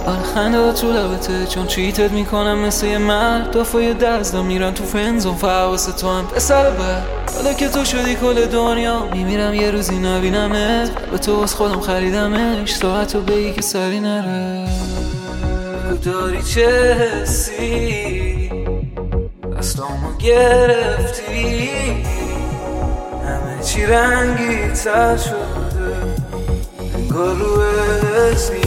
خنده تو لبته چون چیتت میکنم مثل یه مرد. دافای دزدم میرن تو فنزون فحواست تو هم پسر بد. حالا که تو شدی کل دنیا میمیرم یه روزی نبینمت. به تو از خودم خریدمش ساعتو بگی که سری نره. بگو داری چه حسی دستامو گرفتی. همه چی رنگی تر شده انگار رو اسمی.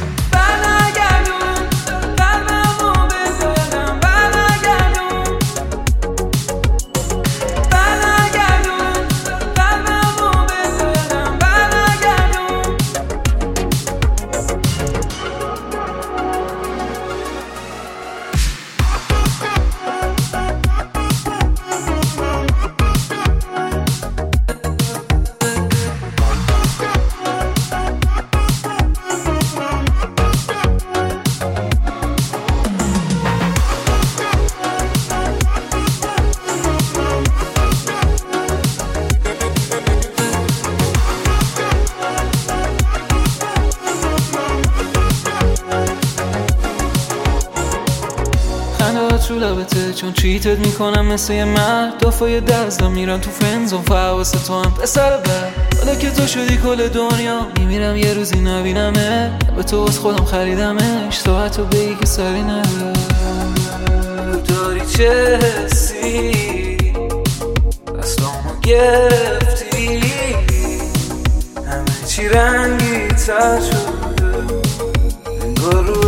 تو لبته چون چیتت میکنم مثل یه مرد. دافای دزدم میرن تو فنزون فحواست تو هم پسر بد. حالا که تو شدی کل دنیا میمیرم یه روزی نبینمه. به تو از خودم خریدمش ساعتو بگی که سری نره. داری چه حسی دستامو گرفتی. همه چی رنگی تر شده انگار رو